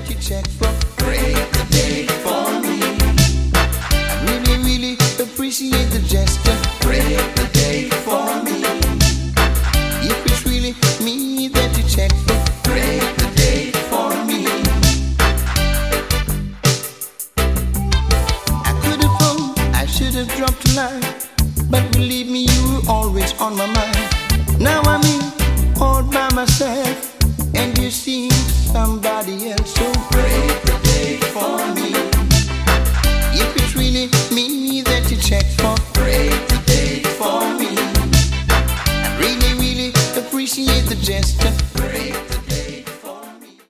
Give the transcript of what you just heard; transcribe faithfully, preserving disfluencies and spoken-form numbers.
that you check for. Break the day for me. I really, really appreciate the gesture. Break the day for me. If it's really me that you check for, break the day for me. I could have phoned, I should have dropped a line, but believe me, you were always on my mind. Now I'm in, all by myself, and you're seeing somebody else. So break the day for me. If it's really me that you check for, break the